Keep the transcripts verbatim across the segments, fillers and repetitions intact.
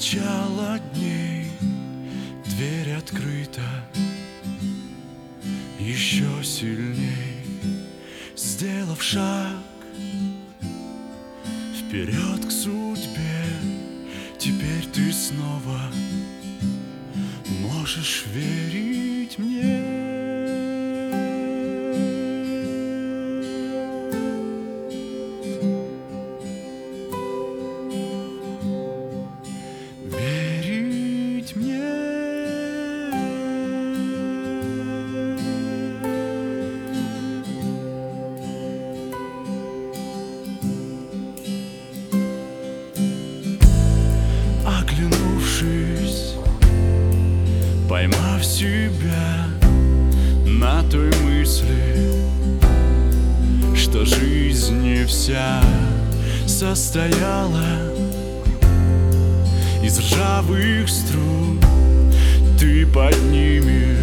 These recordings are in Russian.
Начало дней, дверь открыта, еще сильней, сделав шаг вперед к судьбе, теперь ты снова можешь верить мне. Верить мне. Оглянувшись, поймав себя на той мысли, что жизнь не вся состояла из ржавых струн, ты поднимешь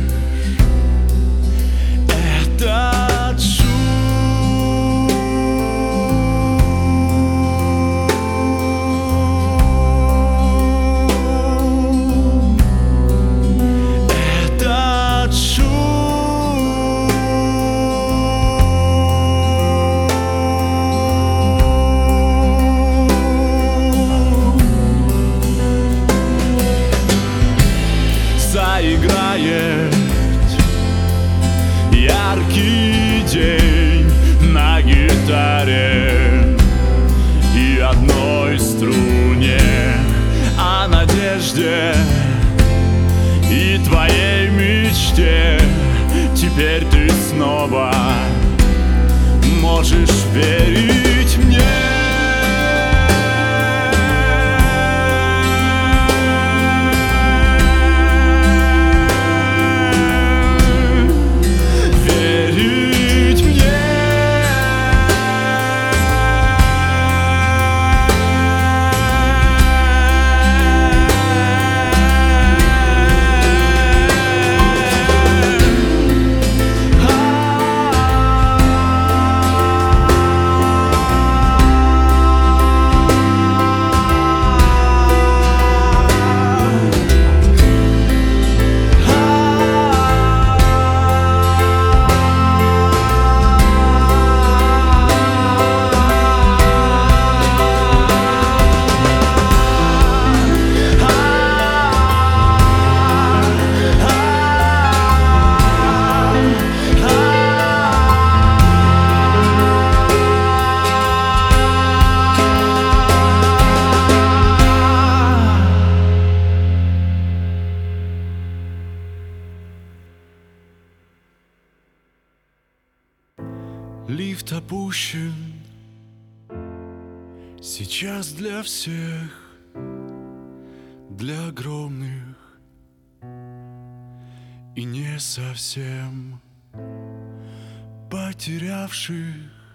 этот шум. Этот шум. Заиграет яркий день на гитаре и одной струне, о надежде и твоей мечте. Теперь ты снова можешь верить мне. Лифт опущен сейчас для всех, для огромных и не совсем потерявших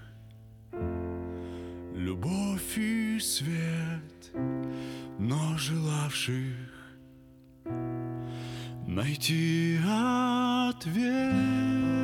любовь и свет, но желавших найти ответ.